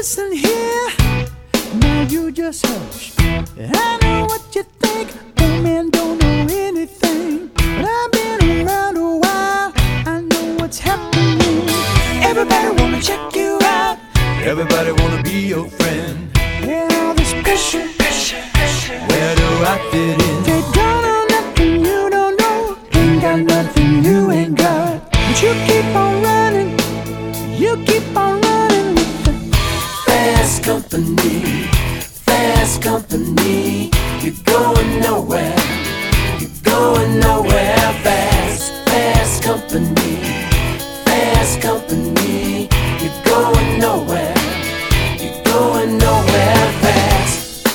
listen here, now you just hush. I know what you think, old man don't know anything. But I've been around a while, I know what's happening. Everybody wanna check you out, Everybody wanna be your friend. yeah, all this pressure, Where do I fit in? they don't know nothing you don't know, ain't got nothing you ain't got. But you keep on running, you keep on running with the Fast company, fast company. You're going nowhere, you're going nowhere. Fast, fast company, fast company. You're going nowhere, you're going nowhere fast.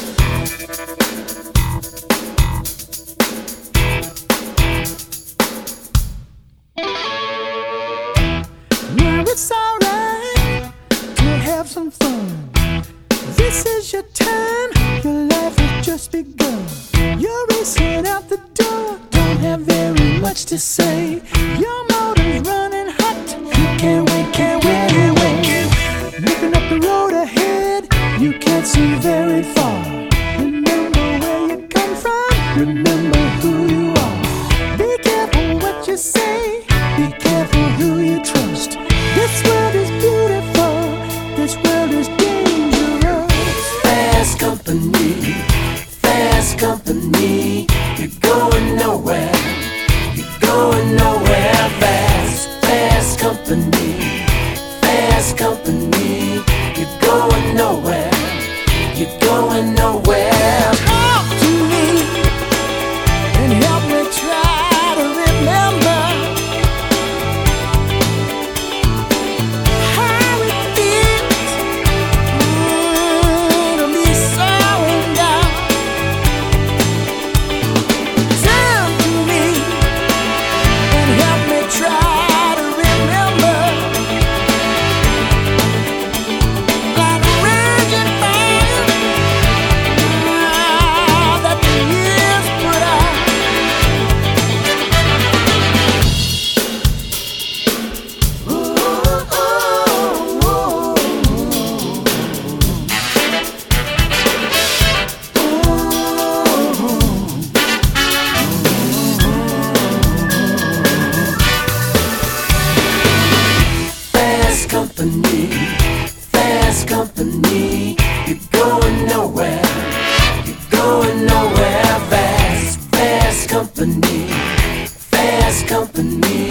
Now it's alright to have some fun. This is your time, your life has just begun. You're racing out the door, don't have very much to say. Your motor's running hot, you can't wait, can't wait, can't wait. Looking up the road ahead, you can't see very far. Remember where you come from, remember who you are. Be careful what you say, be careful who you trust. This world is beautiful, this world is dangerous. Fast company, fast company. You're going nowhere, you're going nowhere. Fast, fast company, fast company. You're going nowhere, you're going nowhere. Talk to me and help me try to remember how it feels to be slowing down. Turn to me and help me try to remember, like a raging fire that the years put out. Fast company, fast company. You're going nowhere, you're going nowhere. Fast, fast company, fast company.